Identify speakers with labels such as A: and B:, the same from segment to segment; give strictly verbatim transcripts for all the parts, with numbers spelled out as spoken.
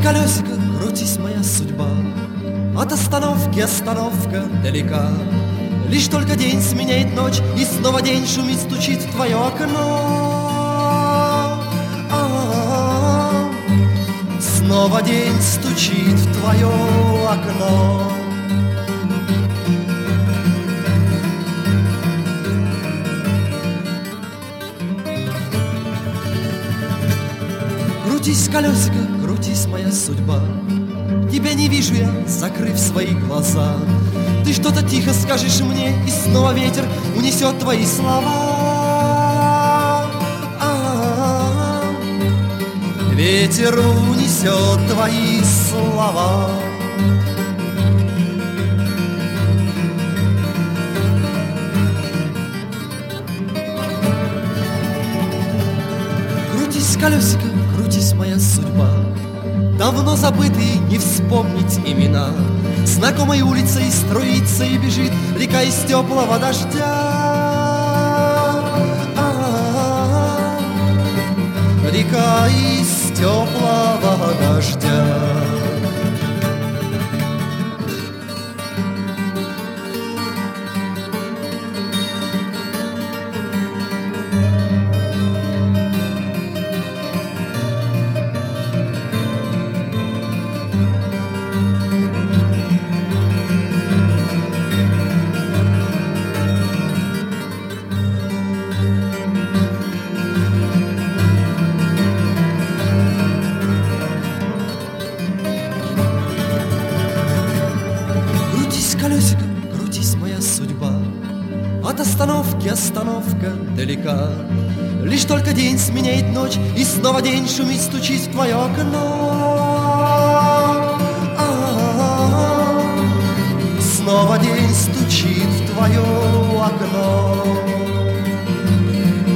A: колесико, крутись, моя судьба, от остановки остановка далека. Лишь только день сменяет ночь, и снова день шумит, стучит в твое окно. А-а-а. Снова день стучит в твое окно. Крутись, колесико, крутись, моя судьба, тебя не вижу я, закрыв свои глаза. Ты что-то тихо скажешь мне, и снова ветер унесет твои слова. А-а-а. Ветер унесет твои слова. Крутись, колесико, крутись, моя судьба, давно забытые, не вспомнить имена. Знакомой улицей струится и бежит река из теплого дождя. А-а-а. Река из теплого дождя. Колесико, крутись, моя судьба, от остановки остановка далека. Лишь только день сменяет ночь, и снова день шумит, стучит в твое окно. А-а-а. Снова день стучит в твое окно.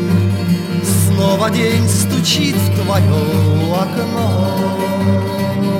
A: Снова день стучит в твое окно.